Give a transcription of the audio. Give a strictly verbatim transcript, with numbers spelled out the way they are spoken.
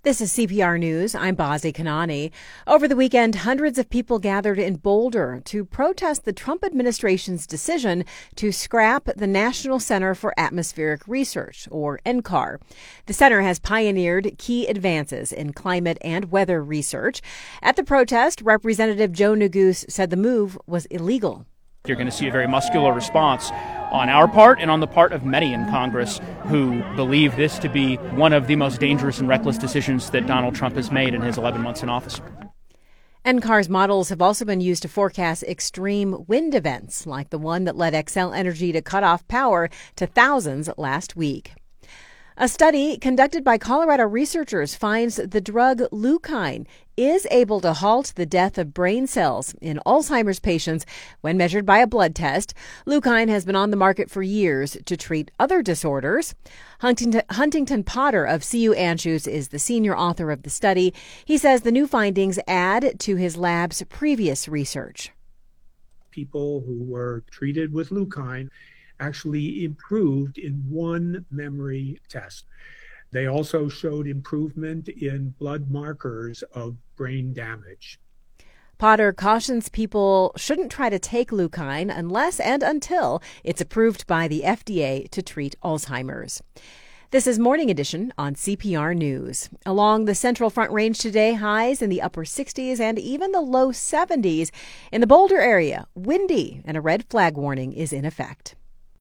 This is C P R News. I'm Bazi Kanani. Over the weekend, hundreds of people gathered in Boulder to protest the Trump administration's decision to scrap the National Center for Atmospheric Research, or N C A R. The center has pioneered key advances in climate and weather research. At the protest, Representative Joe Neguse said the move was illegal. You're going to see a very muscular response on our part and on the part of many in Congress who believe this to be one of the most dangerous and reckless decisions that Donald Trump has made in his eleven months in office. N C A R's models have also been used to forecast extreme wind events, like the one that led Xcel Energy to cut off power to thousands last week. A study conducted by Colorado researchers finds the drug Leukine is able to halt the death of brain cells in Alzheimer's patients when measured by a blood test. Leukine has been on the market for years to treat other disorders. Huntington, Huntington Potter of C U Anschutz is the senior author of the study. He says the new findings add to his lab's previous research. People who were treated with Leukine actually improved in one memory test. They also showed improvement in blood markers of brain damage. Potter cautions people shouldn't try to take Leukine unless and until it's approved by the F D A to treat Alzheimer's. This is Morning Edition on C P R News. Along the Central Front Range today, highs in the upper sixties and even the low seventies. In the Boulder area, windy, and a red flag warning is in effect.